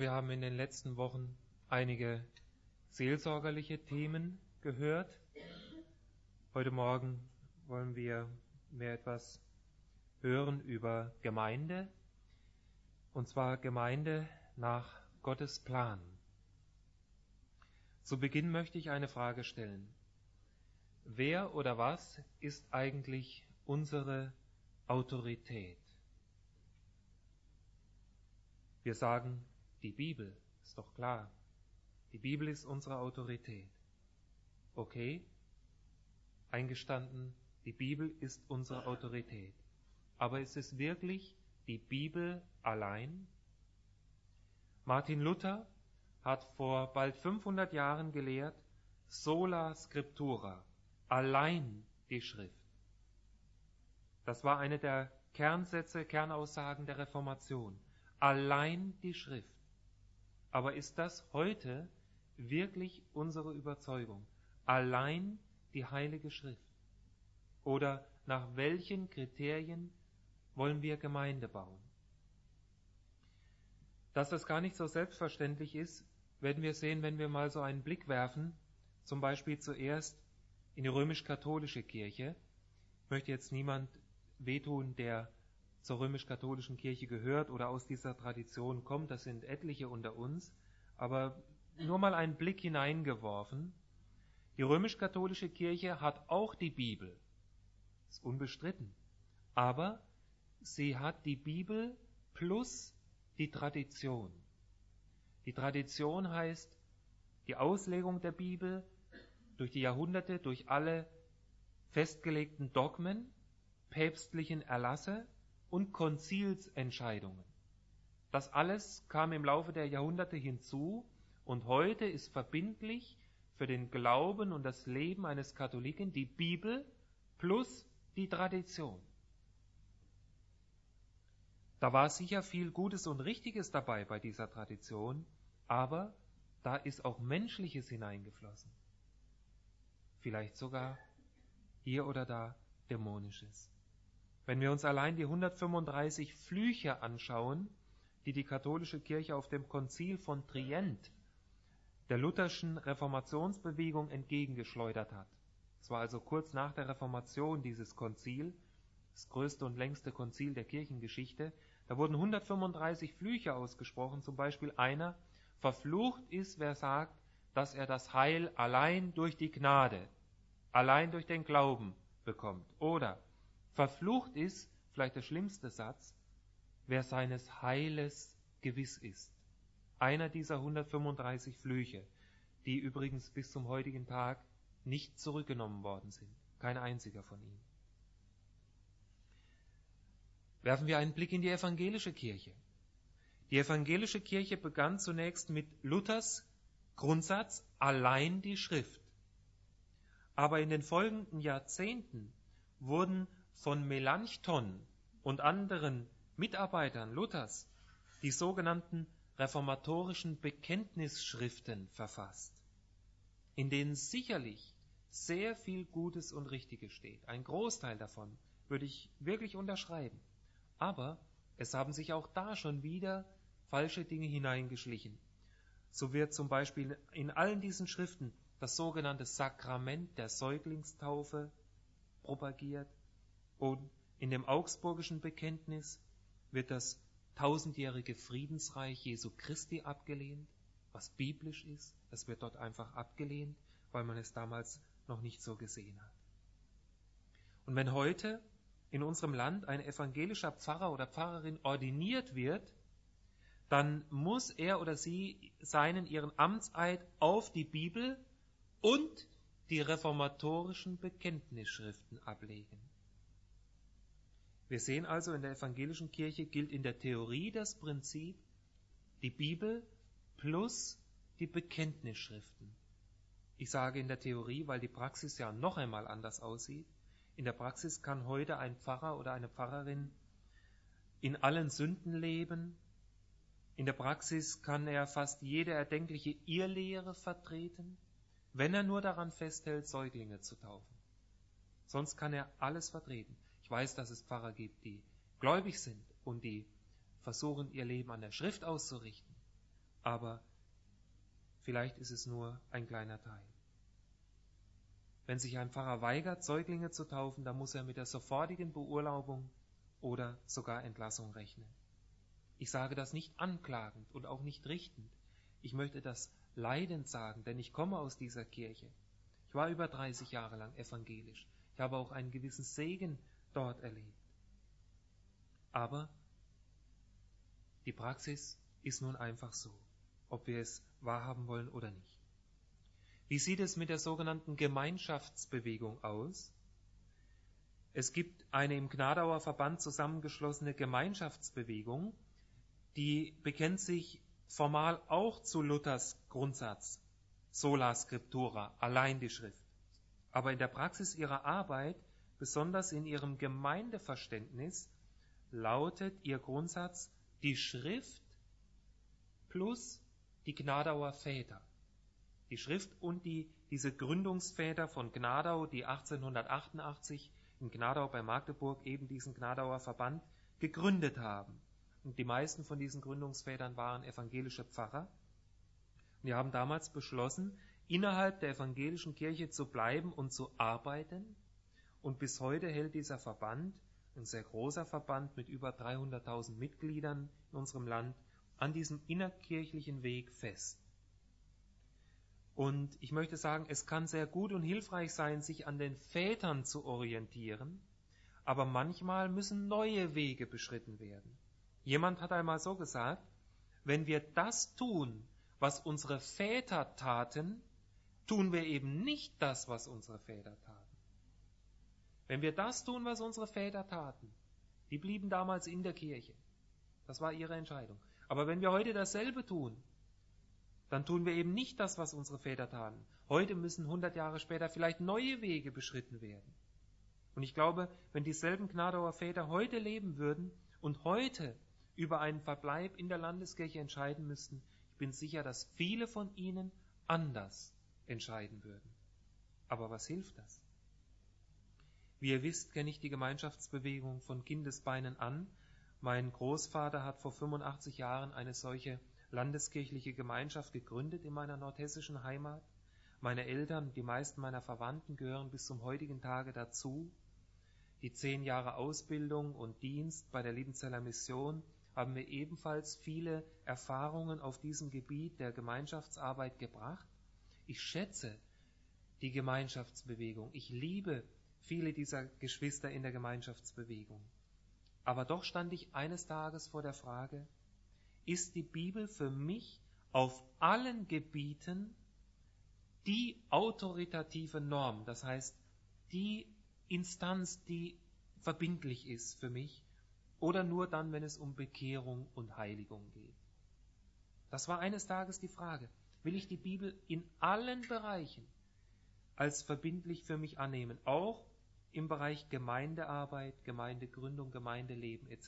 Wir haben in den letzten Wochen einige seelsorgerliche Themen gehört. Heute Morgen wollen wir mehr etwas hören über Gemeinde, und zwar Gemeinde nach Gottes Plan. Zu Beginn möchte ich eine Frage stellen. Wer oder was ist eigentlich unsere Autorität? Wir sagen, die Bibel, ist doch klar. Die Bibel ist unsere Autorität. Okay, eingestanden, die Bibel ist unsere Autorität. Aber ist es wirklich die Bibel allein? Martin Luther hat vor bald 500 Jahren gelehrt, sola scriptura, allein die Schrift. Das war eine der Kernsätze, Kernaussagen der Reformation. Allein die Schrift. Aber ist das heute wirklich unsere Überzeugung? Allein die Heilige Schrift? Oder nach welchen Kriterien wollen wir Gemeinde bauen? Dass das gar nicht so selbstverständlich ist, werden wir sehen, wenn wir mal so einen Blick werfen, zum Beispiel zuerst in die römisch-katholische Kirche. Ich möchte jetzt niemand wehtun, der zur römisch-katholischen Kirche gehört oder aus dieser Tradition kommt. Das sind etliche unter uns. Aber nur mal einen Blick hineingeworfen. Die römisch-katholische Kirche hat auch die Bibel. Ist unbestritten. Aber sie hat die Bibel plus die Tradition. Die Tradition heißt die Auslegung der Bibel durch die Jahrhunderte, durch alle festgelegten Dogmen, päpstlichen Erlasse und Konzilsentscheidungen. Das alles kam im Laufe der Jahrhunderte hinzu und heute ist verbindlich für den Glauben und das Leben eines Katholiken die Bibel plus die Tradition. Da war sicher viel Gutes und Richtiges dabei bei dieser Tradition, aber da ist auch Menschliches hineingeflossen. Vielleicht sogar hier oder da Dämonisches. Wenn wir uns allein die 135 Flüche anschauen, die die katholische Kirche auf dem Konzil von Trient der lutherschen Reformationsbewegung entgegengeschleudert hat. Es war also kurz nach der Reformation dieses Konzil, das größte und längste Konzil der Kirchengeschichte. Da wurden 135 Flüche ausgesprochen, zum Beispiel einer: Verflucht ist, wer sagt, dass er das Heil allein durch die Gnade, allein durch den Glauben bekommt. Oder verflucht ist, vielleicht der schlimmste Satz, wer seines Heiles gewiss ist. Einer dieser 135 Flüche, die übrigens bis zum heutigen Tag nicht zurückgenommen worden sind. Kein einziger von ihnen. Werfen wir einen Blick in die evangelische Kirche. Die evangelische Kirche begann zunächst mit Luthers Grundsatz, allein die Schrift. Aber in den folgenden Jahrzehnten wurden von Melanchthon und anderen Mitarbeitern Luthers die sogenannten reformatorischen Bekenntnisschriften verfasst, in denen sicherlich sehr viel Gutes und Richtiges steht. Ein Großteil davon würde ich wirklich unterschreiben. Aber es haben sich auch da schon wieder falsche Dinge hineingeschlichen. So wird zum Beispiel in allen diesen Schriften das sogenannte Sakrament der Säuglingstaufe propagiert. Und in dem augsburgischen Bekenntnis wird das tausendjährige Friedensreich Jesu Christi abgelehnt, was biblisch ist. Es wird dort einfach abgelehnt, weil man es damals noch nicht so gesehen hat. Und wenn heute in unserem Land ein evangelischer Pfarrer oder Pfarrerin ordiniert wird, dann muss er oder sie ihren Amtseid auf die Bibel und die reformatorischen Bekenntnisschriften ablegen. Wir sehen also, in der evangelischen Kirche gilt in der Theorie das Prinzip, die Bibel plus die Bekenntnisschriften. Ich sage in der Theorie, weil die Praxis ja noch einmal anders aussieht. In der Praxis kann heute ein Pfarrer oder eine Pfarrerin in allen Sünden leben. In der Praxis kann er fast jede erdenkliche Irrlehre vertreten, wenn er nur daran festhält, Säuglinge zu taufen. Sonst kann er alles vertreten. Ich weiß, dass es Pfarrer gibt, die gläubig sind und die versuchen, ihr Leben an der Schrift auszurichten. aber vielleicht ist es nur ein kleiner Teil. Wenn sich ein Pfarrer weigert, Säuglinge zu taufen, dann muss er mit der sofortigen Beurlaubung oder sogar Entlassung rechnen. Ich sage das nicht anklagend und auch nicht richtend. Ich möchte das leidend sagen, denn ich komme aus dieser Kirche. Ich war über 30 Jahre lang evangelisch. Ich habe auch einen gewissen Segen dort erlebt. Aber die Praxis ist nun einfach so, ob wir es wahrhaben wollen oder nicht. Wie sieht es mit der sogenannten Gemeinschaftsbewegung aus? Es gibt eine im Gnadauer Verband zusammengeschlossene Gemeinschaftsbewegung, die bekennt sich formal auch zu Luthers Grundsatz, sola scriptura, allein die Schrift. Aber in der Praxis ihrer Arbeit, besonders in ihrem Gemeindeverständnis, lautet ihr Grundsatz die Schrift plus die Gnadauer Väter. Die Schrift und diese Gründungsväter von Gnadau, die 1888 in Gnadau bei Magdeburg eben diesen Gnadauer Verband gegründet haben. Und die meisten von diesen Gründungsvätern waren evangelische Pfarrer. Und die haben damals beschlossen, innerhalb der evangelischen Kirche zu bleiben und zu arbeiten. Und bis heute hält dieser Verband, ein sehr großer Verband mit über 300.000 Mitgliedern in unserem Land, an diesem innerkirchlichen Weg fest. Und ich möchte sagen, es kann sehr gut und hilfreich sein, sich an den Vätern zu orientieren, aber manchmal müssen neue Wege beschritten werden. Jemand hat einmal so gesagt, wenn wir das tun, was unsere Väter taten, tun wir eben nicht das, was unsere Väter taten. Wenn wir das tun, was unsere Väter taten, die blieben damals in der Kirche. Das war ihre Entscheidung. Aber wenn wir heute dasselbe tun, dann tun wir eben nicht das, was unsere Väter taten. Heute müssen 100 Jahre später vielleicht neue Wege beschritten werden. Und ich glaube, wenn dieselben Gnadauer Väter heute leben würden und heute über einen Verbleib in der Landeskirche entscheiden müssten, ich bin sicher, dass viele von ihnen anders entscheiden würden. Aber was hilft das? Wie ihr wisst, kenne ich die Gemeinschaftsbewegung von Kindesbeinen an. Mein Großvater hat vor 85 Jahren eine solche landeskirchliche Gemeinschaft gegründet in meiner nordhessischen Heimat. Meine Eltern, die meisten meiner Verwandten gehören bis zum heutigen Tage dazu. Die 10 Jahre Ausbildung und Dienst bei der Liebenzeller Mission haben mir ebenfalls viele Erfahrungen auf diesem Gebiet der Gemeinschaftsarbeit gebracht. Ich schätze die Gemeinschaftsbewegung. Ich liebe viele dieser Geschwister in der Gemeinschaftsbewegung. Aber doch stand ich eines Tages vor der Frage, ist die Bibel für mich auf allen Gebieten die autoritative Norm, das heißt die Instanz, die verbindlich ist für mich, oder nur dann, wenn es um Bekehrung und Heiligung geht? Das war eines Tages die Frage. Will ich die Bibel in allen Bereichen als verbindlich für mich annehmen, auch im Bereich Gemeindearbeit, Gemeindegründung, Gemeindeleben etc.?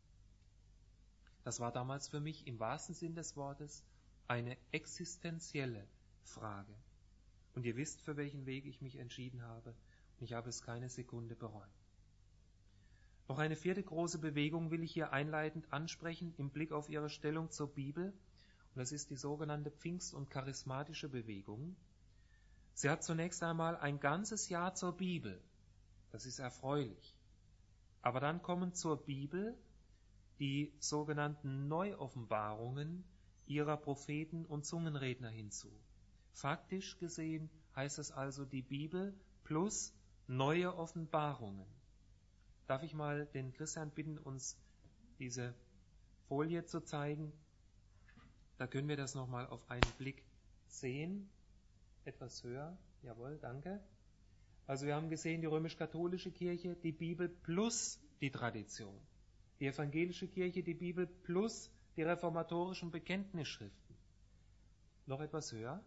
Das war damals für mich im wahrsten Sinn des Wortes eine existenzielle Frage. Und ihr wisst, für welchen Weg ich mich entschieden habe, und ich habe es keine Sekunde bereut. Noch eine vierte große Bewegung will ich hier einleitend ansprechen im Blick auf ihre Stellung zur Bibel, und das ist die sogenannte Pfingst- und charismatische Bewegung. Sie hat zunächst einmal ein ganzes Jahr zur Bibel. Das ist erfreulich. Aber dann kommen zur Bibel die sogenannten Neuoffenbarungen ihrer Propheten und Zungenredner hinzu. Faktisch gesehen heißt es also die Bibel plus neue Offenbarungen. Darf ich mal den Christian bitten, uns diese Folie zu zeigen? Da können wir das nochmal auf einen Blick sehen. Etwas höher. Jawohl, danke. Also wir haben gesehen, die römisch-katholische Kirche, die Bibel plus die Tradition. Die evangelische Kirche, die Bibel plus die reformatorischen Bekenntnisschriften. Noch etwas höher.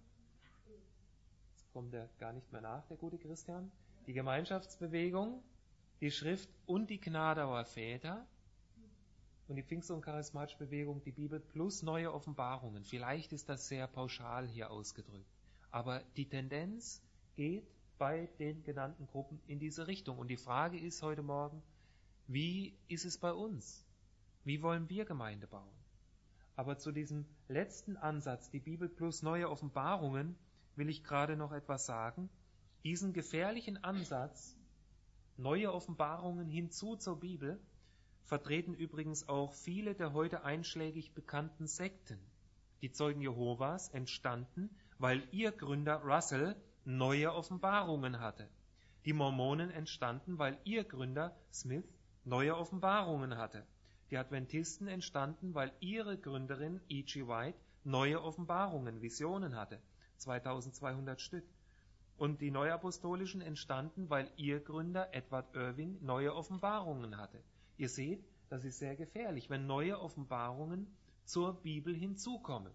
Jetzt kommt er gar nicht mehr nach, der gute Christian. Die Gemeinschaftsbewegung, die Schrift und die Gnadauer Väter und die Pfingst- und charismatische Bewegung, die Bibel plus neue Offenbarungen. Vielleicht ist das sehr pauschal hier ausgedrückt, aber die Tendenz geht bei den genannten Gruppen in diese Richtung. Und die Frage ist heute Morgen, wie ist es bei uns? Wie wollen wir Gemeinde bauen? Aber zu diesem letzten Ansatz, die Bibel plus neue Offenbarungen, will ich gerade noch etwas sagen. Diesen gefährlichen Ansatz, neue Offenbarungen hinzu zur Bibel, vertreten übrigens auch viele der heute einschlägig bekannten Sekten. Die Zeugen Jehovas entstanden, weil ihr Gründer Russell neue Offenbarungen hatte. Die Mormonen entstanden, weil ihr Gründer Smith neue Offenbarungen hatte. Die Adventisten entstanden, weil ihre Gründerin E.G. White neue Offenbarungen, Visionen hatte, 2200 Stück. Und die Neuapostolischen entstanden, weil ihr Gründer Edward Irving neue Offenbarungen hatte. Ihr seht, das ist sehr gefährlich, wenn neue Offenbarungen zur Bibel hinzukommen.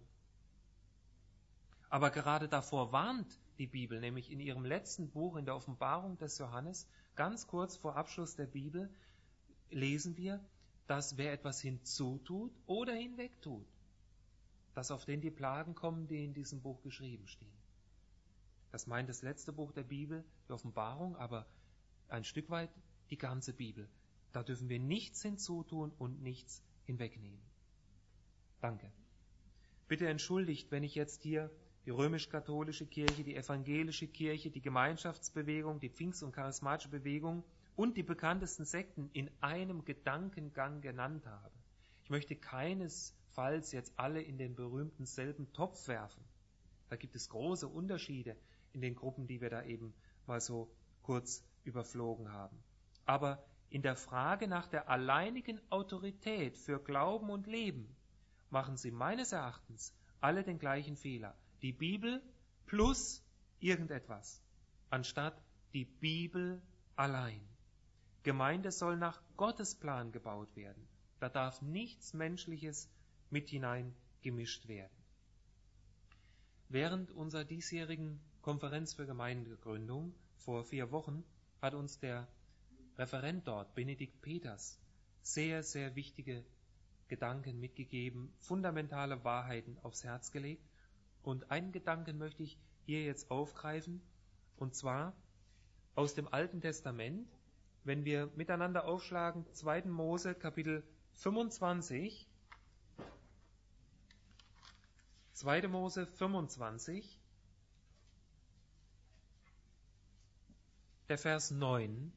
Aber gerade davor warnt die Bibel, nämlich in ihrem letzten Buch, in der Offenbarung des Johannes, ganz kurz vor Abschluss der Bibel, lesen wir, dass wer etwas hinzutut oder hinwegtut, dass auf den die Plagen kommen, die in diesem Buch geschrieben stehen. Das meint das letzte Buch der Bibel, die Offenbarung, aber ein Stück weit die ganze Bibel. Da dürfen wir nichts hinzutun und nichts hinwegnehmen. Danke. Bitte entschuldigt, wenn ich jetzt hier die römisch-katholische Kirche, die evangelische Kirche, die Gemeinschaftsbewegung, die Pfingst- und charismatische Bewegung und die bekanntesten Sekten in einem Gedankengang genannt habe. Ich möchte keinesfalls jetzt alle in den berühmten selben Topf werfen. Da gibt es große Unterschiede in den Gruppen, die wir da eben mal so kurz überflogen haben. Aber in der Frage nach der alleinigen Autorität für Glauben und Leben machen sie meines Erachtens alle den gleichen Fehler. Die Bibel plus irgendetwas, anstatt die Bibel allein. Gemeinde soll nach Gottes Plan gebaut werden. Da darf nichts Menschliches mit hinein gemischt werden. Während unserer diesjährigen Konferenz für Gemeindegründung vor 4 Wochen hat uns der Referent dort, Benedikt Peters, sehr, sehr wichtige Gedanken mitgegeben, fundamentale Wahrheiten aufs Herz gelegt. Und einen Gedanken möchte ich hier jetzt aufgreifen, und zwar aus dem Alten Testament, wenn wir miteinander aufschlagen, 2. Mose, Kapitel 25, 2. Mose 25, der Vers 9,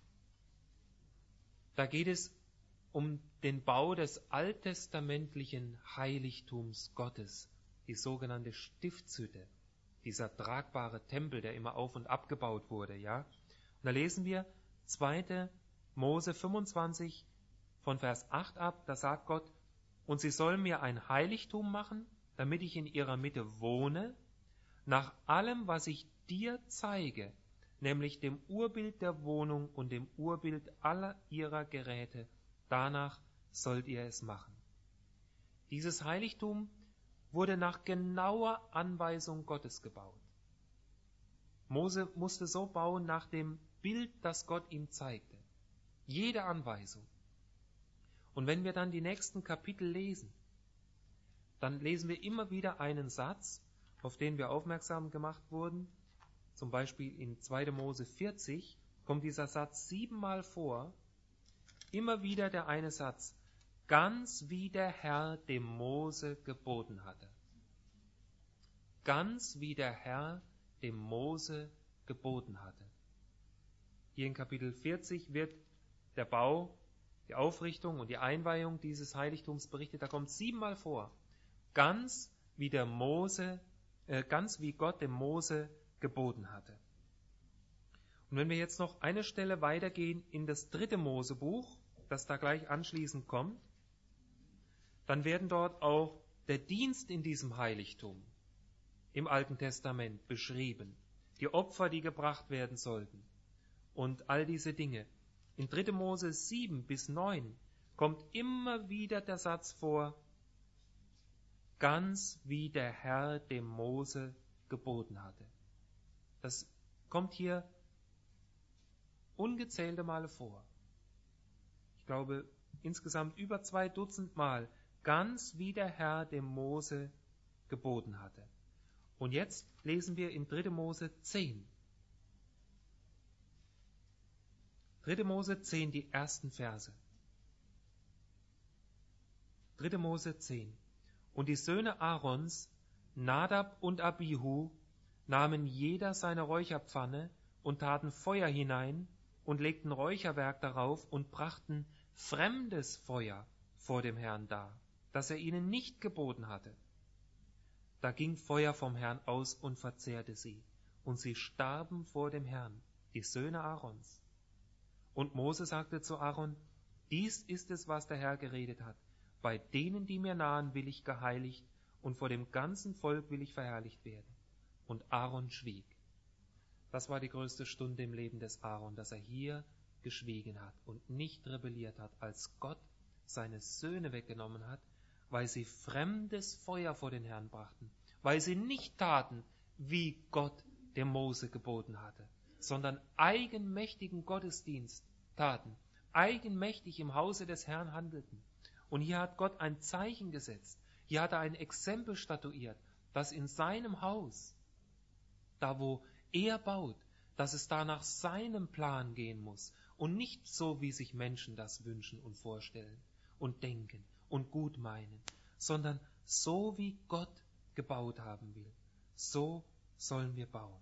da geht es um den Bau des alttestamentlichen Heiligtums Gottes, die sogenannte Stiftshütte, dieser tragbare Tempel, der immer auf und abgebaut wurde, ja. Und da lesen wir 2. Mose 25 von Vers 8 ab, da sagt Gott, und sie sollen mir ein Heiligtum machen, damit ich in ihrer Mitte wohne, nach allem, was ich dir zeige, nämlich dem Urbild der Wohnung und dem Urbild aller ihrer Geräte, danach sollt ihr es machen. Dieses Heiligtum wurde nach genauer Anweisung Gottes gebaut. Mose musste so bauen nach dem Bild, das Gott ihm zeigte. Jede Anweisung. Und wenn wir dann die nächsten Kapitel lesen, dann lesen wir immer wieder einen Satz, auf den wir aufmerksam gemacht wurden. Zum Beispiel in 2. Mose 40 kommt dieser Satz 7-mal vor. Immer wieder der eine Satz, ganz wie der Herr dem Mose geboten hatte. Ganz wie der Herr dem Mose geboten hatte. Hier in Kapitel 40 wird der Bau, die Aufrichtung und die Einweihung dieses Heiligtums berichtet. Da kommt 7-mal vor. Ganz wie Gott dem Mose geboten hatte. Und wenn wir jetzt noch eine Stelle weitergehen in das 3. Mosebuch, das da gleich anschließend kommt, dann werden dort auch der Dienst in diesem Heiligtum im Alten Testament beschrieben. Die Opfer, die gebracht werden sollten und all diese Dinge. In 3. Mose 7 bis 9 kommt immer wieder der Satz vor, ganz wie der Herr dem Mose geboten hatte. Das kommt hier ungezählte Male vor. Ich glaube, insgesamt über 2 Dutzend Mal, ganz wie der Herr dem Mose geboten hatte. Und jetzt lesen wir in 3. Mose 10. 3. Mose 10, die ersten Verse. 3. Mose 10. Und die Söhne Aarons, Nadab und Abihu, nahmen jeder seine Räucherpfanne und taten Feuer hinein und legten Räucherwerk darauf und brachten fremdes Feuer vor dem Herrn dar, das er ihnen nicht geboten hatte. Da ging Feuer vom Herrn aus und verzehrte sie, und sie starben vor dem Herrn, die Söhne Aarons. Und Mose sagte zu Aaron: Dies ist es, was der Herr geredet hat. Bei denen, die mir nahen, will ich geheiligt, und vor dem ganzen Volk will ich verherrlicht werden. Und Aaron schwieg. Das war die größte Stunde im Leben des Aaron, dass er hier geschwiegen hat und nicht rebelliert hat, als Gott seine Söhne weggenommen hat, weil sie fremdes Feuer vor den Herrn brachten, weil sie nicht taten, wie Gott dem Mose geboten hatte, sondern eigenmächtigen Gottesdienst taten, eigenmächtig im Hause des Herrn handelten. Und hier hat Gott ein Zeichen gesetzt, hier hat er ein Exempel statuiert, dass in seinem Haus, da wo er baut, dass es da nach seinem Plan gehen muss und nicht so, wie sich Menschen das wünschen und vorstellen und denken und gut meinen, sondern so, wie Gott gebaut haben will. So sollen wir bauen.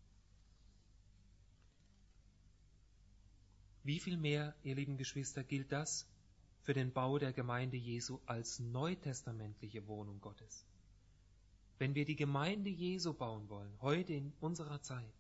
Wie viel mehr, ihr lieben Geschwister, gilt das für den Bau der Gemeinde Jesu als neutestamentliche Wohnung Gottes? Wenn wir die Gemeinde Jesu bauen wollen, heute in unserer Zeit,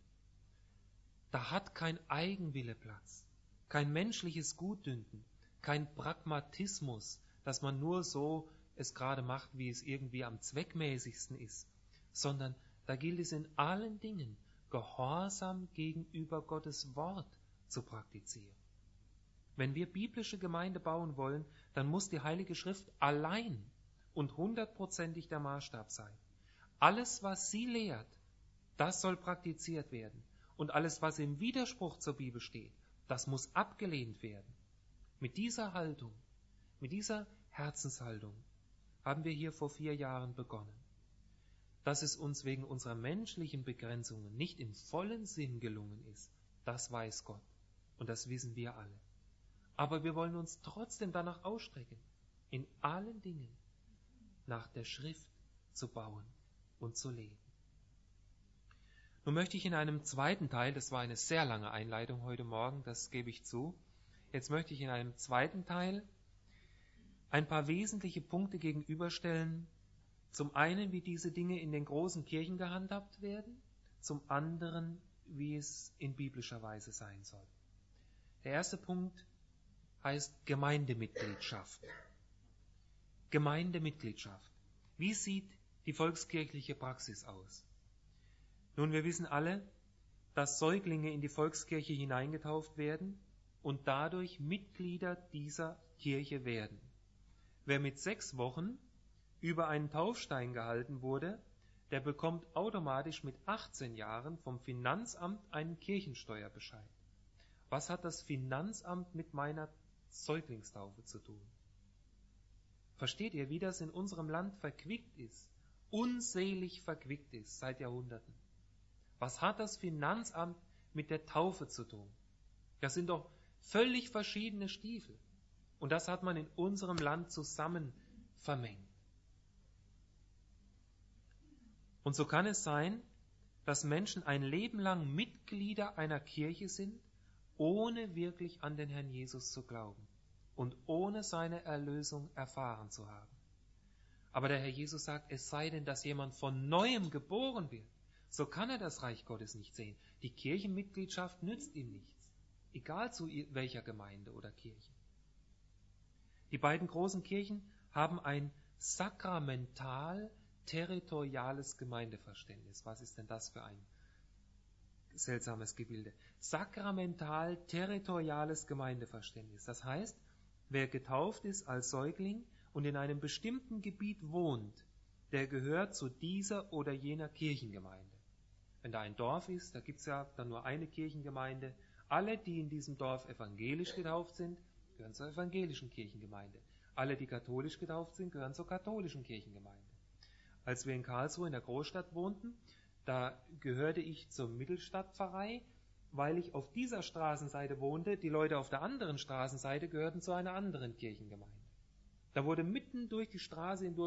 da hat kein Eigenwille Platz, kein menschliches Gutdünken, kein Pragmatismus, dass man nur so es gerade macht, wie es irgendwie am zweckmäßigsten ist, sondern da gilt es in allen Dingen, Gehorsam gegenüber Gottes Wort zu praktizieren. Wenn wir biblische Gemeinde bauen wollen, dann muss die Heilige Schrift allein und 100%ig der Maßstab sein. Alles, was sie lehrt, das soll praktiziert werden. Und alles, was im Widerspruch zur Bibel steht, das muss abgelehnt werden. Mit dieser Haltung, mit dieser Herzenshaltung haben wir hier vor 4 Jahren begonnen. Dass es uns wegen unserer menschlichen Begrenzungen nicht im vollen Sinn gelungen ist, das weiß Gott. Und das wissen wir alle. Aber wir wollen uns trotzdem danach ausstrecken, in allen Dingen nach der Schrift zu bauen und zu leben. Nun möchte ich in einem zweiten Teil, das war eine sehr lange Einleitung heute Morgen, das gebe ich zu, jetzt möchte ich in einem zweiten Teil ein paar wesentliche Punkte gegenüberstellen. Zum einen, wie diese Dinge in den großen Kirchen gehandhabt werden, zum anderen, wie es in biblischer Weise sein soll. Der erste Punkt heißt Gemeindemitgliedschaft. Gemeindemitgliedschaft. Wie sieht die volkskirchliche Praxis aus? Nun, wir wissen alle, dass Säuglinge in die Volkskirche hineingetauft werden und dadurch Mitglieder dieser Kirche werden. Wer mit 6 Wochen über einen Taufstein gehalten wurde, der bekommt automatisch mit 18 Jahren vom Finanzamt einen Kirchensteuerbescheid. Was hat das Finanzamt mit meiner Säuglingstaufe zu tun? Versteht ihr, wie das in unserem Land verquickt ist, unselig verquickt ist seit Jahrhunderten? Was hat das Finanzamt mit der Taufe zu tun? Das sind doch völlig verschiedene Stiefel. Und das hat man in unserem Land zusammen vermengt. Und so kann es sein, dass Menschen ein Leben lang Mitglieder einer Kirche sind, ohne wirklich an den Herrn Jesus zu glauben und ohne seine Erlösung erfahren zu haben. Aber der Herr Jesus sagt, es sei denn, dass jemand von Neuem geboren wird, so kann er das Reich Gottes nicht sehen. Die Kirchenmitgliedschaft nützt ihm nichts, egal zu welcher Gemeinde oder Kirche. Die beiden großen Kirchen haben ein sakramental-territoriales Gemeindeverständnis. Was ist denn das für ein seltsames Gebilde? Sakramental-territoriales Gemeindeverständnis. Das heißt, wer getauft ist als Säugling und in einem bestimmten Gebiet wohnt, der gehört zu dieser oder jener Kirchengemeinde. Wenn da ein Dorf ist, da gibt es ja dann nur eine Kirchengemeinde. Alle, die in diesem Dorf evangelisch getauft sind, gehören zur evangelischen Kirchengemeinde. Alle, die katholisch getauft sind, gehören zur katholischen Kirchengemeinde. Als wir in Karlsruhe in der Großstadt wohnten, da gehörte ich zur Mittelstadtpfarrei, weil ich auf dieser Straßenseite wohnte. Die Leute auf der anderen Straßenseite gehörten zu einer anderen Kirchengemeinde. Da wurde mitten durch die Straße hindurch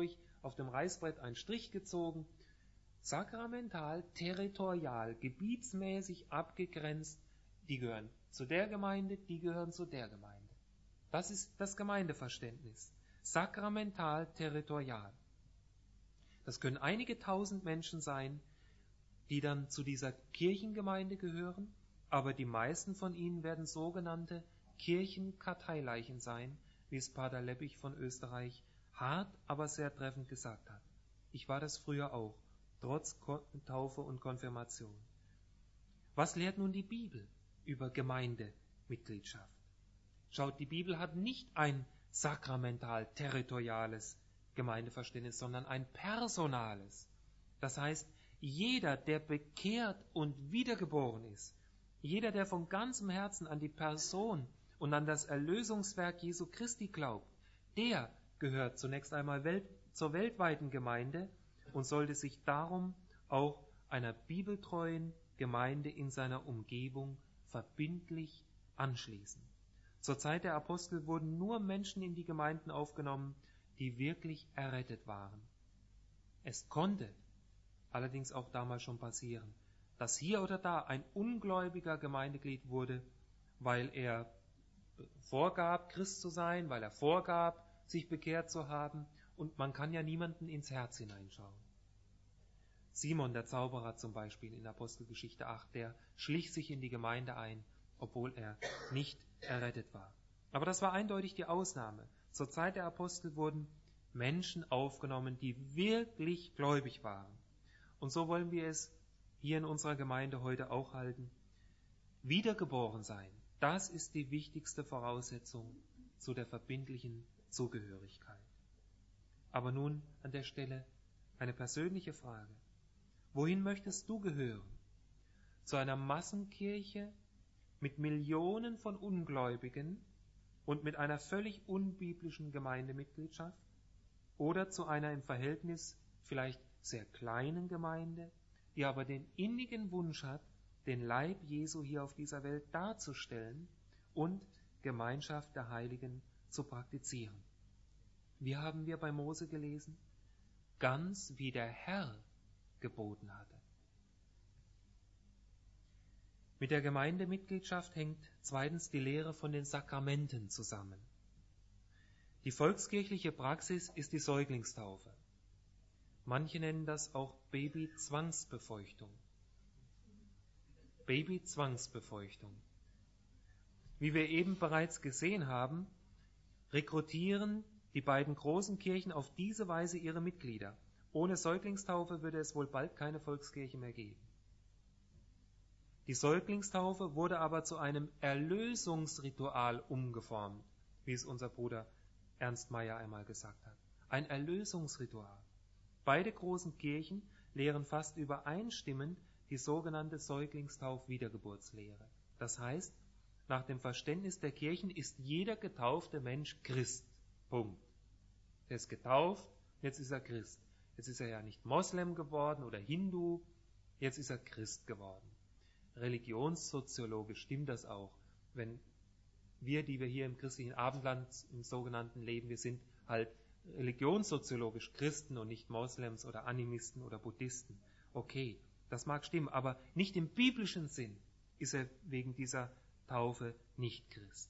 auf dem Reißbrett einen Strich gezogen, sakramental, territorial, gebietsmäßig abgegrenzt, die gehören zu der Gemeinde, die gehören zu der Gemeinde. Das ist das Gemeindeverständnis. Sakramental, territorial. Das können einige tausend Menschen sein, die dann zu dieser Kirchengemeinde gehören, aber die meisten von ihnen werden sogenannte Kirchenkarteileichen sein, wie es Pater Leppich von Österreich hart, aber sehr treffend gesagt hat. Ich war das früher auch, trotz Taufe und Konfirmation. Was lehrt nun die Bibel über Gemeindemitgliedschaft? Schaut, die Bibel hat nicht ein sakramental-territoriales Gemeindeverständnis, sondern ein personales. Das heißt, jeder, der bekehrt und wiedergeboren ist, jeder, der von ganzem Herzen an die Person und an das Erlösungswerk Jesu Christi glaubt, der gehört zunächst einmal zur weltweiten Gemeinde und sollte sich darum auch einer bibeltreuen Gemeinde in seiner Umgebung verbindlich anschließen. Zur Zeit der Apostel wurden nur Menschen in die Gemeinden aufgenommen, die wirklich errettet waren. Es konnte allerdings auch damals schon passieren, dass hier oder da ein ungläubiger Gemeindeglied wurde, weil er vorgab, Christ zu sein, weil er vorgab, sich bekehrt zu haben, und man kann ja niemanden ins Herz hineinschauen. Simon, der Zauberer zum Beispiel in Apostelgeschichte 8, der schlich sich in die Gemeinde ein, obwohl er nicht errettet war. Aber das war eindeutig die Ausnahme. Zur Zeit der Apostel wurden Menschen aufgenommen, die wirklich gläubig waren. Und so wollen wir es hier in unserer Gemeinde heute auch halten. Wiedergeboren sein, das ist die wichtigste Voraussetzung zu der verbindlichen Zugehörigkeit. Aber nun an der Stelle eine persönliche Frage. Wohin möchtest du gehören? Zu einer Massenkirche mit Millionen von Ungläubigen und mit einer völlig unbiblischen Gemeindemitgliedschaft? Oder zu einer im Verhältnis vielleicht sehr kleinen Gemeinde, die aber den innigen Wunsch hat, den Leib Jesu hier auf dieser Welt darzustellen und Gemeinschaft der Heiligen zu praktizieren? Wie haben wir bei Mose gelesen? Ganz wie der Herr geboten hatte. Mit der Gemeindemitgliedschaft hängt zweitens die Lehre von den Sakramenten zusammen. Die volkskirchliche Praxis ist die Säuglingstaufe. Manche nennen das auch Babyzwangsbefeuchtung. Babyzwangsbefeuchtung. Wie wir eben bereits gesehen haben, rekrutieren die beiden großen Kirchen auf diese Weise ihre Mitglieder. Ohne Säuglingstaufe würde es wohl bald keine Volkskirche mehr geben. Die Säuglingstaufe wurde aber zu einem Erlösungsritual umgeformt, wie es unser Bruder Ernst Meyer einmal gesagt hat. Ein Erlösungsritual. Beide großen Kirchen lehren fast übereinstimmend die sogenannte Säuglingstauf-Wiedergeburtslehre. Das heißt, nach dem Verständnis der Kirchen ist jeder getaufte Mensch Christ. Punkt. Er ist getauft, jetzt ist er Christ. Jetzt ist er ja nicht Moslem geworden oder Hindu, jetzt ist er Christ geworden. Religionssoziologisch stimmt das auch. Wenn wir, die wir hier im christlichen Abendland im sogenannten leben, wir sind halt religionssoziologisch Christen und nicht Moslems oder Animisten oder Buddhisten. Okay, das mag stimmen, aber nicht im biblischen Sinn ist er wegen dieser Taufe nicht Christ.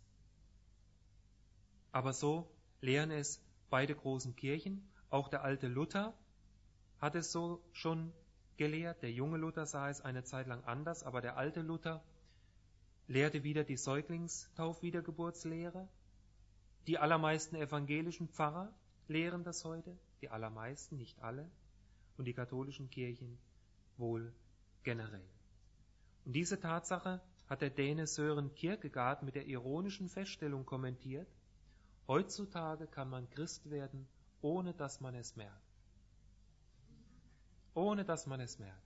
Aber so lehren es beide großen Kirchen. Auch der alte Luther hat es so schon gelehrt. Der junge Luther sah es eine Zeit lang anders, aber der alte Luther lehrte wieder die Säuglingstauf-Wiedergeburtslehre. Die allermeisten evangelischen Pfarrer lehren das heute, die allermeisten, nicht alle, und die katholischen Kirchen wohl generell. Und diese Tatsache hat der Däne Søren Kierkegaard mit der ironischen Feststellung kommentiert: Heutzutage kann man Christ werden, ohne dass man es merkt. Ohne dass man es merkt.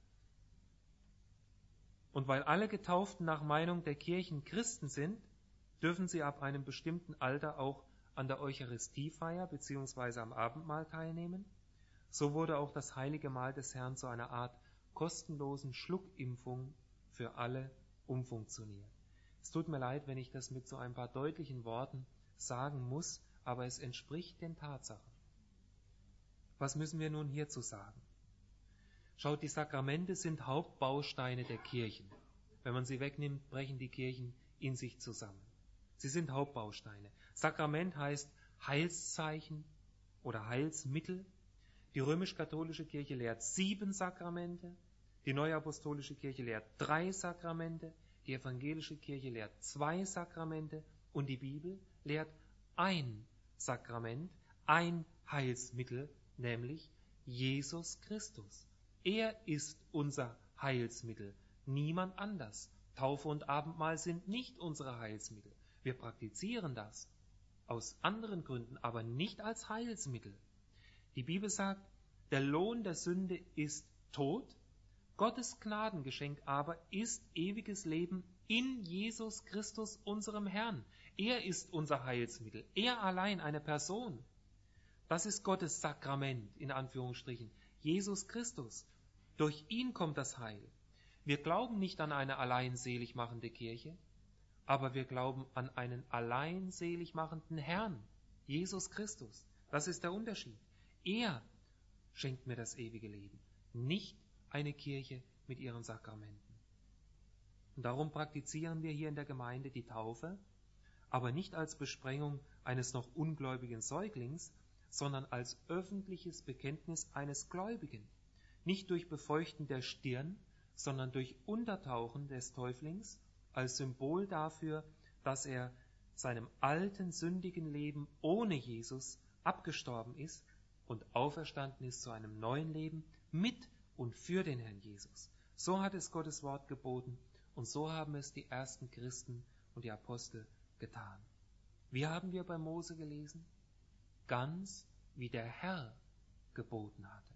Und weil alle Getauften nach Meinung der Kirchen Christen sind, dürfen sie ab einem bestimmten Alter auch an der Eucharistiefeier bzw. am Abendmahl teilnehmen. So wurde auch das heilige Mahl des Herrn zu einer Art kostenlosen Schluckimpfung für alle umfunktioniert. Es tut mir leid, wenn ich das mit so ein paar deutlichen Worten sagen muss, aber es entspricht den Tatsachen. Was müssen wir nun hierzu sagen? Schaut, die Sakramente sind Hauptbausteine der Kirchen. Wenn man sie wegnimmt, brechen die Kirchen in sich zusammen. Sie sind Hauptbausteine. Sakrament heißt Heilszeichen oder Heilsmittel. Die römisch-katholische Kirche lehrt 7 Sakramente, die neuapostolische Kirche lehrt 3 Sakramente, die evangelische Kirche lehrt 2 Sakramente und die Bibel lehrt ein Sakrament, ein Heilsmittel, nämlich Jesus Christus. Er ist unser Heilsmittel, niemand anders. Taufe und Abendmahl sind nicht unsere Heilsmittel. Wir praktizieren das aus anderen Gründen, aber nicht als Heilsmittel. Die Bibel sagt, der Lohn der Sünde ist Tod, Gottes Gnadengeschenk aber ist ewiges Leben in Jesus Christus, unserem Herrn. Er ist unser Heilsmittel, er allein, eine Person. Das ist Gottes Sakrament, in Anführungsstrichen, Jesus Christus. Durch ihn kommt das Heil. Wir glauben nicht an eine allein selig machende Kirche, aber wir glauben an einen allein selig machenden Herrn, Jesus Christus. Das ist der Unterschied. Er schenkt mir das ewige Leben, nicht eine Kirche mit ihren Sakramenten. Und darum praktizieren wir hier in der Gemeinde die Taufe, aber nicht als Besprengung eines noch ungläubigen Säuglings, sondern als öffentliches Bekenntnis eines Gläubigen. Nicht durch Befeuchten der Stirn, sondern durch Untertauchen des Täuflings als Symbol dafür, dass er seinem alten, sündigen Leben ohne Jesus abgestorben ist und auferstanden ist zu einem neuen Leben mit und für den Herrn Jesus. So hat es Gottes Wort geboten und so haben es die ersten Christen und die Apostel getan. Wie haben wir bei Mose gelesen? Ganz wie der Herr geboten hatte.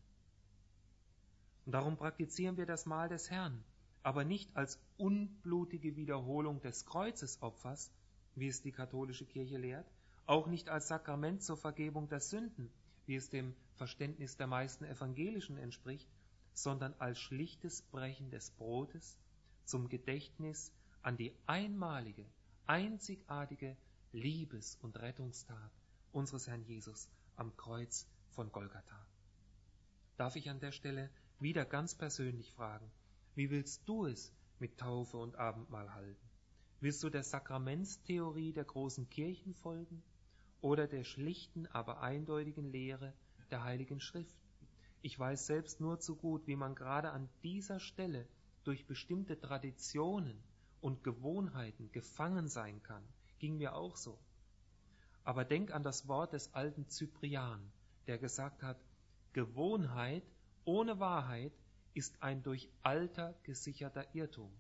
Und darum praktizieren wir das Mahl des Herrn, aber nicht als unblutige Wiederholung des Kreuzesopfers, wie es die katholische Kirche lehrt, auch nicht als Sakrament zur Vergebung der Sünden, wie es dem Verständnis der meisten Evangelischen entspricht, sondern als schlichtes Brechen des Brotes zum Gedächtnis an die einmalige, einzigartige Liebes- und Rettungstat unseres Herrn Jesus am Kreuz von Golgatha. Darf ich an der Stelle wieder ganz persönlich fragen, wie willst du es mit Taufe und Abendmahl halten? Willst du der Sakramentstheorie der großen Kirchen folgen oder der schlichten, aber eindeutigen Lehre der Heiligen Schrift? Ich weiß selbst nur zu gut, wie man gerade an dieser Stelle durch bestimmte Traditionen und Gewohnheiten gefangen sein kann. Ging mir auch so. Aber denk an das Wort des alten Cyprian, der gesagt hat, Gewohnheit ohne Wahrheit ist ein durch Alter gesicherter Irrtum.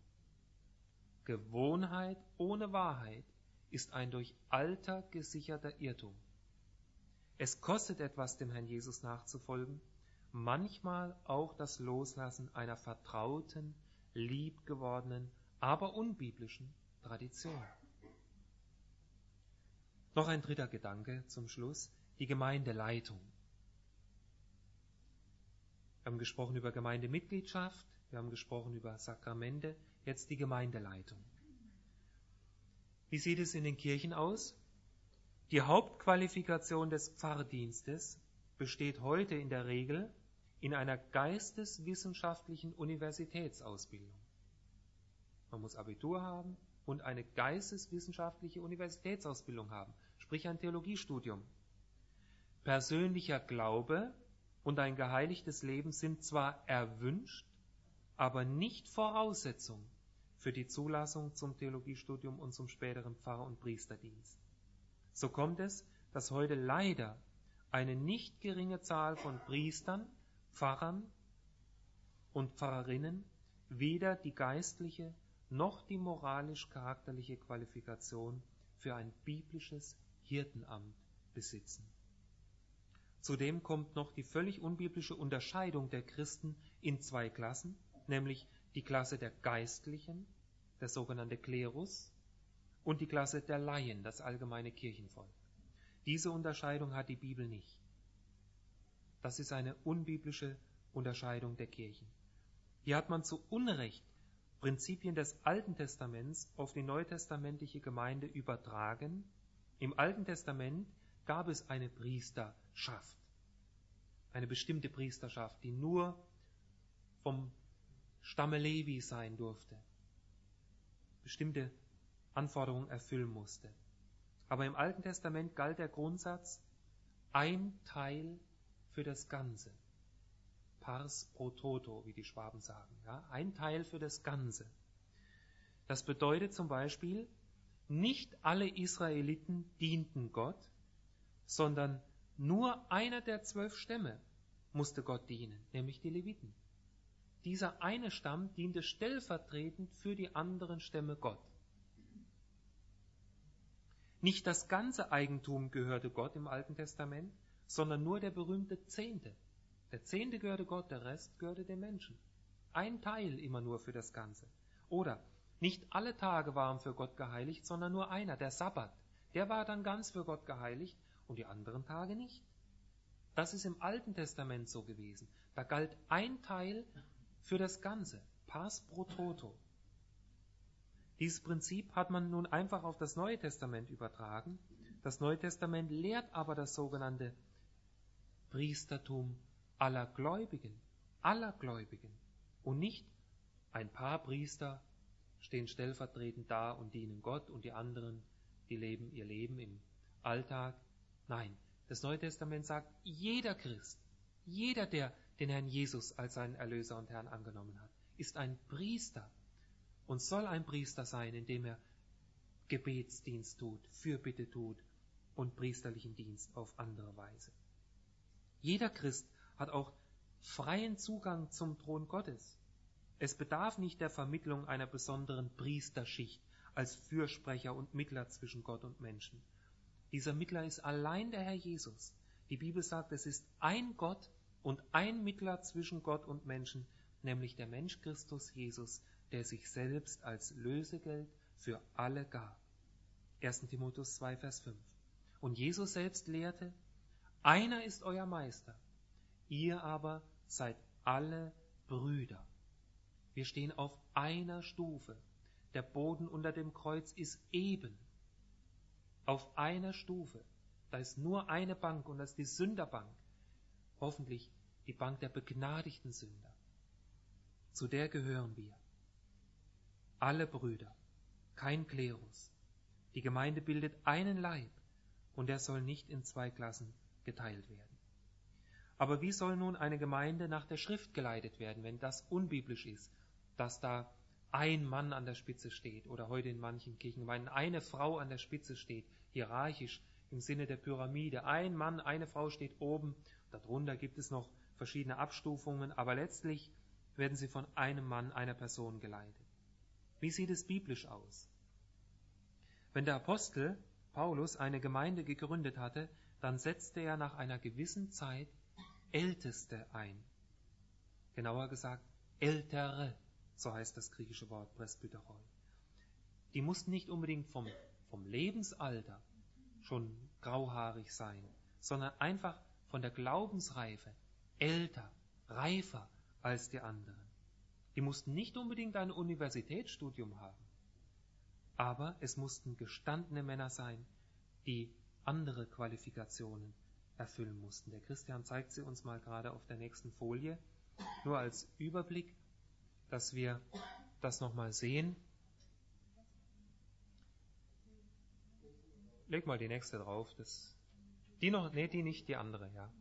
Gewohnheit ohne Wahrheit ist ein durch Alter gesicherter Irrtum. Es kostet etwas, dem Herrn Jesus nachzufolgen, manchmal auch das Loslassen einer vertrauten, liebgewordenen, aber unbiblischen Tradition. Noch ein dritter Gedanke zum Schluss, die Gemeindeleitung. Wir haben gesprochen über Gemeindemitgliedschaft, wir haben gesprochen über Sakramente, jetzt die Gemeindeleitung. Wie sieht es in den Kirchen aus? Die Hauptqualifikation des Pfarrdienstes besteht heute in der Regel in einer geisteswissenschaftlichen Universitätsausbildung. Man muss Abitur haben und eine geisteswissenschaftliche Universitätsausbildung haben, sprich ein Theologiestudium. Persönlicher Glaube und ein geheiligtes Leben sind zwar erwünscht, aber nicht Voraussetzung für die Zulassung zum Theologiestudium und zum späteren Pfarrer- und Priesterdienst. So kommt es, dass heute leider eine nicht geringe Zahl von Priestern, Pfarrern und Pfarrerinnen weder die geistliche noch die moralisch-charakterliche Qualifikation für ein biblisches Hirtenamt besitzen. Zudem kommt noch die völlig unbiblische Unterscheidung der Christen in 2 Klassen, nämlich die Klasse der Geistlichen, der sogenannte Klerus, und die Klasse der Laien, das allgemeine Kirchenvolk. Diese Unterscheidung hat die Bibel nicht. Das ist eine unbiblische Unterscheidung der Kirchen. Hier hat man zu Unrecht Prinzipien des Alten Testaments auf die neutestamentliche Gemeinde übertragen. Im Alten Testament gab es eine Priesterschaft. eine bestimmte Priesterschaft, die nur vom Stamme Levi sein durfte, bestimmte Anforderungen erfüllen musste. Aber im Alten Testament galt der Grundsatz, ein Teil für das Ganze. Pars pro toto, wie die Schwaben sagen. Ja? Ein Teil für das Ganze. Das bedeutet zum Beispiel, nicht alle Israeliten dienten Gott, sondern nur einer der 12 Stämme musste Gott dienen, nämlich die Leviten. Dieser eine Stamm diente stellvertretend für die anderen Stämme Gott. Nicht das ganze Eigentum gehörte Gott im Alten Testament, sondern nur der berühmte Zehnte. Der Zehnte gehörte Gott, der Rest gehörte den Menschen. Ein Teil immer nur für das Ganze. Oder nicht alle Tage waren für Gott geheiligt, sondern nur einer, der Sabbat. Der war dann ganz für Gott geheiligt und die anderen Tage nicht. Das ist im Alten Testament so gewesen. Da galt ein Teil für das Ganze. Pars pro toto. Dieses Prinzip hat man nun einfach auf das Neue Testament übertragen. Das Neue Testament lehrt aber das sogenannte Priestertum aller Gläubigen und nicht ein paar Priester stehen stellvertretend da und dienen Gott und die anderen, die leben ihr Leben im Alltag. Nein, das Neue Testament sagt, jeder Christ, jeder, der den Herrn Jesus als seinen Erlöser und Herrn angenommen hat, ist ein Priester und soll ein Priester sein, indem er Gebetsdienst tut, Fürbitte tut und priesterlichen Dienst auf andere Weise. Jeder Christ hat auch freien Zugang zum Thron Gottes. Es bedarf nicht der Vermittlung einer besonderen Priesterschicht als Fürsprecher und Mittler zwischen Gott und Menschen. Dieser Mittler ist allein der Herr Jesus. Die Bibel sagt, es ist ein Gott und ein Mittler zwischen Gott und Menschen, nämlich der Mensch Christus Jesus, der sich selbst als Lösegeld für alle gab. 1. Timotheus 2, Vers 5. Und Jesus selbst lehrte, einer ist euer Meister, ihr aber seid alle Brüder. Wir stehen auf einer Stufe. Der Boden unter dem Kreuz ist eben. Auf einer Stufe. Da ist nur eine Bank und das ist die Sünderbank. Hoffentlich die Bank der begnadigten Sünder. Zu der gehören wir. Alle Brüder, kein Klerus. Die Gemeinde bildet einen Leib und er soll nicht in 2 Klassen geteilt werden. Aber wie soll nun eine Gemeinde nach der Schrift geleitet werden, wenn das unbiblisch ist, dass da ein Mann an der Spitze steht oder heute in manchen Kirchengemeinden eine Frau an der Spitze steht, hierarchisch im Sinne der Pyramide. Ein Mann, eine Frau steht oben, darunter gibt es noch verschiedene Abstufungen, aber letztlich werden sie von einem Mann, einer Person geleitet. Wie sieht es biblisch aus? Wenn der Apostel Paulus eine Gemeinde gegründet hatte, dann setzte er nach einer gewissen Zeit Älteste ein. Genauer gesagt, Ältere, so heißt das griechische Wort Presbyteroi. Die mussten nicht unbedingt vom Lebensalter schon grauhaarig sein, sondern einfach von der Glaubensreife älter, reifer als die anderen. Die mussten nicht unbedingt ein Universitätsstudium haben, aber es mussten gestandene Männer sein, die andere Qualifikationen erfüllen mussten. Der Christian zeigt sie uns mal gerade auf der nächsten Folie, nur als Überblick, dass wir das nochmal sehen. Leg mal die nächste drauf. Die nicht, die andere, ja.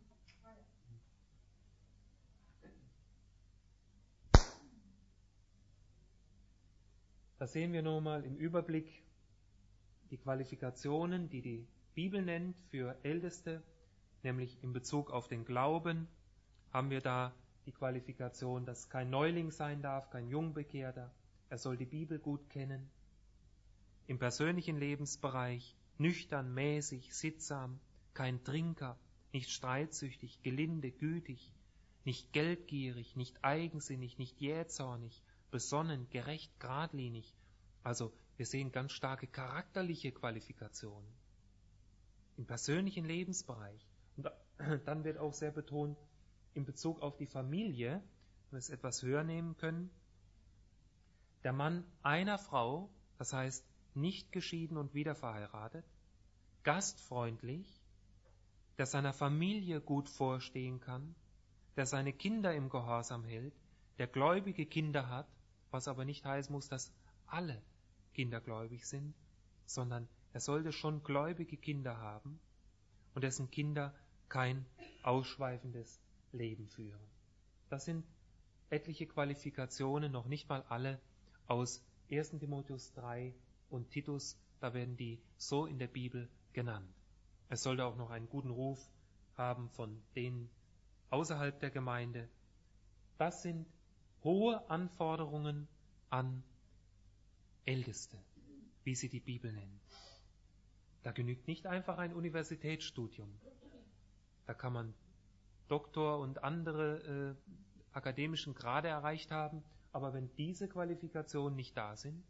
Da sehen wir nochmal im Überblick die Qualifikationen, die die Bibel nennt für Älteste, nämlich in Bezug auf den Glauben haben wir da die Qualifikation, dass kein Neuling sein darf, kein Jungbekehrter, er soll die Bibel gut kennen. Im persönlichen Lebensbereich nüchtern, mäßig, sittsam, kein Trinker, nicht streitsüchtig, gelinde, gütig, nicht geldgierig, nicht eigensinnig, nicht jähzornig, besonnen, gerecht, geradlinig. Also wir sehen ganz starke charakterliche Qualifikationen im persönlichen Lebensbereich. Und dann wird auch sehr betont, in Bezug auf die Familie, wenn wir es etwas höher nehmen können, der Mann einer Frau, das heißt nicht geschieden und wieder verheiratet, gastfreundlich, der seiner Familie gut vorstehen kann, der seine Kinder im Gehorsam hält, der gläubige Kinder hat, was aber nicht heißen muss, dass alle Kinder gläubig sind, sondern er sollte schon gläubige Kinder haben und dessen Kinder kein ausschweifendes Leben führen. Das sind etliche Qualifikationen, noch nicht mal alle, aus 1. Timotheus 3 und Titus, da werden die so in der Bibel genannt. Es sollte auch noch einen guten Ruf haben von denen außerhalb der Gemeinde. Das sind hohe Anforderungen an Älteste, wie sie die Bibel nennen. Da genügt nicht einfach ein Universitätsstudium. Da kann man Doktor und andere akademischen Grade erreicht haben, aber wenn diese Qualifikationen nicht da sind,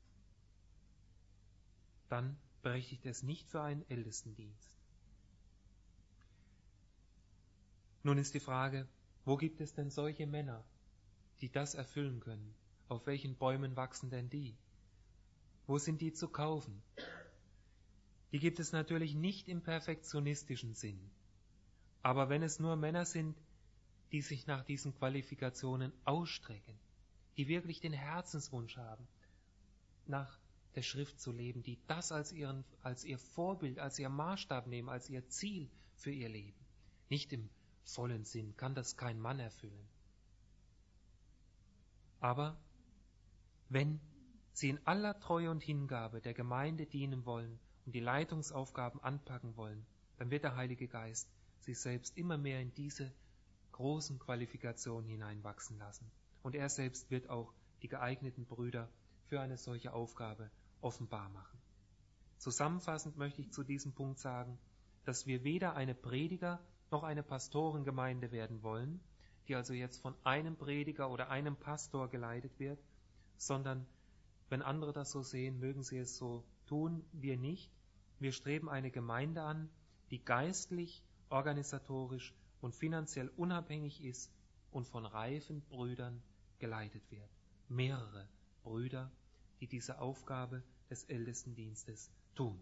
dann berechtigt es nicht für einen Ältestendienst. Nun ist die Frage, wo gibt es denn solche Männer, die das erfüllen können? Auf welchen Bäumen wachsen denn die? Wo sind die zu kaufen? Die gibt es natürlich nicht im perfektionistischen Sinn. Aber wenn es nur Männer sind, die sich nach diesen Qualifikationen ausstrecken, die wirklich den Herzenswunsch haben, nach der Schrift zu leben, die das als ihr Vorbild, als ihr Maßstab nehmen, als ihr Ziel für ihr Leben. Nicht im vollen Sinn, kann das kein Mann erfüllen. Aber wenn sie in aller Treue und Hingabe der Gemeinde dienen wollen und die Leitungsaufgaben anpacken wollen, dann wird der Heilige Geist sich selbst immer mehr in diese großen Qualifikationen hineinwachsen lassen. Und er selbst wird auch die geeigneten Brüder für eine solche Aufgabe offenbar machen. Zusammenfassend möchte ich zu diesem Punkt sagen, dass wir weder eine Prediger- noch eine Pastorengemeinde werden wollen, die also jetzt von einem Prediger oder einem Pastor geleitet wird, sondern wenn andere das so sehen, mögen sie es so tun, wir nicht. Wir streben eine Gemeinde an, die geistlich, organisatorisch und finanziell unabhängig ist und von reifen Brüdern geleitet wird. Mehrere Brüder, die diese Aufgabe des Ältestendienstes tun.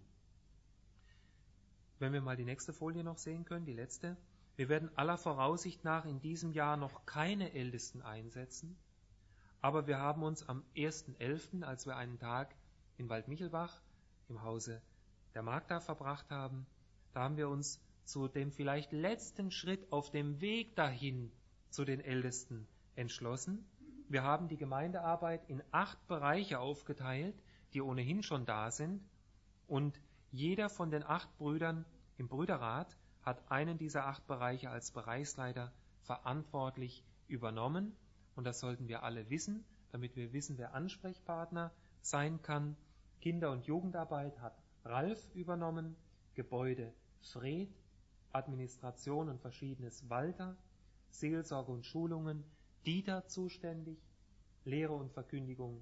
Wenn wir mal die nächste Folie noch sehen können, die letzte. Wir werden aller Voraussicht nach in diesem Jahr noch keine Ältesten einsetzen, aber wir haben uns am 1.11., als wir einen Tag in Waldmichelbach im Hause der Magda verbracht haben, da haben wir uns zu dem vielleicht letzten Schritt auf dem Weg dahin zu den Ältesten entschlossen. Wir haben die Gemeindearbeit in 8 Bereiche aufgeteilt, die ohnehin schon da sind, und jeder von den 8 Brüdern im Brüderrat hat einen dieser 8 Bereiche als Bereichsleiter verantwortlich übernommen. Und das sollten wir alle wissen, damit wir wissen, wer Ansprechpartner sein kann. Kinder- und Jugendarbeit hat Ralf übernommen, Gebäude Fred, Administration und Verschiedenes Walter, Seelsorge und Schulungen Dieter zuständig, Lehre und Verkündigung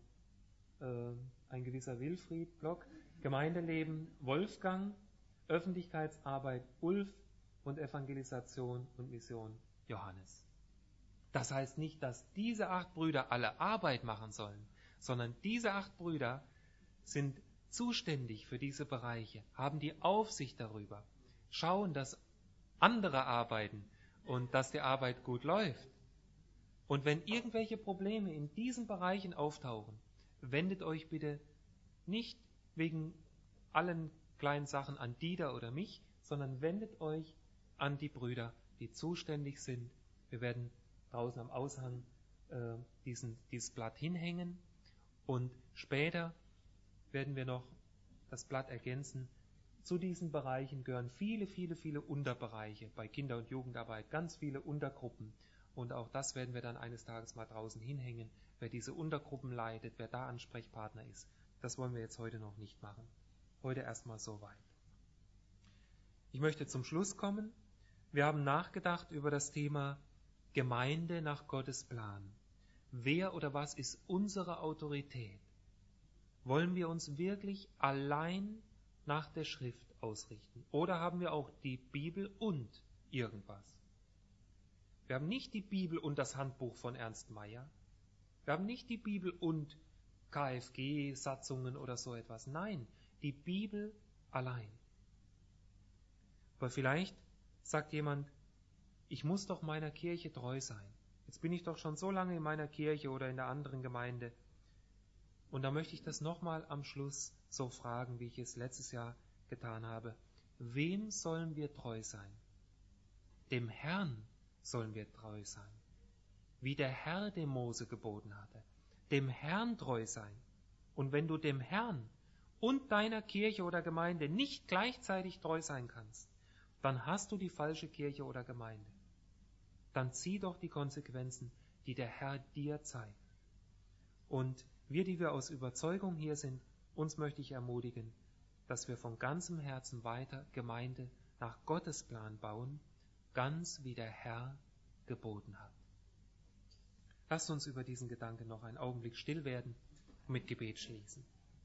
ein gewisser Wilfried Block, Gemeindeleben Wolfgang, Öffentlichkeitsarbeit Ulf und Evangelisation und Mission Johannes. Das heißt nicht, dass diese 8 Brüder alle Arbeit machen sollen, sondern diese 8 Brüder sind zuständig für diese Bereiche, haben die Aufsicht darüber, schauen, dass andere arbeiten und dass die Arbeit gut läuft. Und wenn irgendwelche Probleme in diesen Bereichen auftauchen, wendet euch bitte nicht wegen allen kleinen Sachen an Dieter oder mich, sondern wendet euch an die Brüder, die zuständig sind. Wir werden draußen am Aushang dieses Blatt hinhängen und später werden wir noch das Blatt ergänzen. Zu diesen Bereichen gehören viele, viele, viele Unterbereiche bei Kinder- und Jugendarbeit, ganz viele Untergruppen. Und auch das werden wir dann eines Tages mal draußen hinhängen, wer diese Untergruppen leitet, wer da Ansprechpartner ist. Das wollen wir jetzt heute noch nicht machen. Heute erstmal soweit. Ich möchte zum Schluss kommen. Wir haben nachgedacht über das Thema Gemeinde nach Gottes Plan. Wer oder was ist unsere Autorität? Wollen wir uns wirklich allein nach der Schrift ausrichten? Oder haben wir auch die Bibel und irgendwas? Wir haben nicht die Bibel und das Handbuch von Ernst Mayr. Wir haben nicht die Bibel und KFG-Satzungen oder so etwas. Nein, die Bibel allein. Aber vielleicht sagt jemand, ich muss doch meiner Kirche treu sein. Jetzt bin ich doch schon so lange in meiner Kirche oder in der anderen Gemeinde. Und da möchte ich das nochmal am Schluss so fragen, wie ich es letztes Jahr getan habe. Wem sollen wir treu sein? Dem Herrn sollen wir treu sein, wie der Herr dem Mose geboten hatte. Dem Herrn treu sein. Und wenn du dem Herrn und deiner Kirche oder Gemeinde nicht gleichzeitig treu sein kannst, dann hast du die falsche Kirche oder Gemeinde. Dann zieh doch die Konsequenzen, die der Herr dir zeigt. Und wir, die wir aus Überzeugung hier sind, uns möchte ich ermutigen, dass wir von ganzem Herzen weiter Gemeinde nach Gottes Plan bauen, ganz wie der Herr geboten hat. Lasst uns über diesen Gedanken noch einen Augenblick still werden und mit Gebet schließen.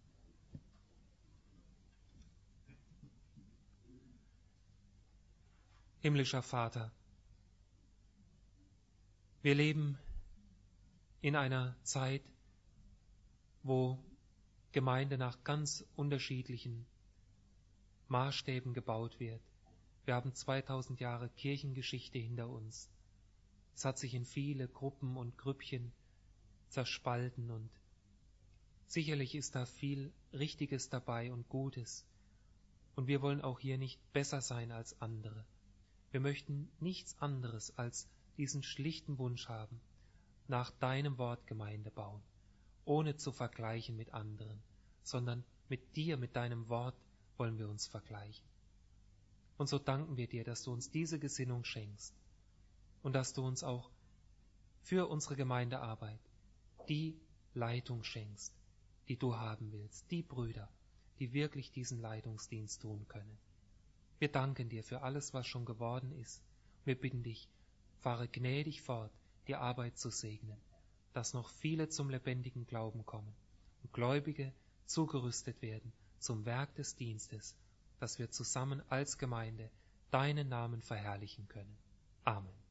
Himmlischer Vater, wir leben in einer Zeit, wo Gemeinde nach ganz unterschiedlichen Maßstäben gebaut wird. Wir haben 2000 Jahre Kirchengeschichte hinter uns. Es hat sich in viele Gruppen und Grüppchen zerspalten und sicherlich ist da viel Richtiges dabei und Gutes. Und wir wollen auch hier nicht besser sein als andere. Wir möchten nichts anderes als diesen schlichten Wunsch haben, nach deinem Wort Gemeinde bauen, ohne zu vergleichen mit anderen, sondern mit dir, mit deinem Wort wollen wir uns vergleichen. Und so danken wir dir, dass du uns diese Gesinnung schenkst und dass du uns auch für unsere Gemeindearbeit die Leitung schenkst, die du haben willst, die Brüder, die wirklich diesen Leitungsdienst tun können. Wir danken dir für alles, was schon geworden ist. Wir bitten dich, fahre gnädig fort, die Arbeit zu segnen, dass noch viele zum lebendigen Glauben kommen und Gläubige zugerüstet werden zum Werk des Dienstes, dass wir zusammen als Gemeinde deinen Namen verherrlichen können. Amen.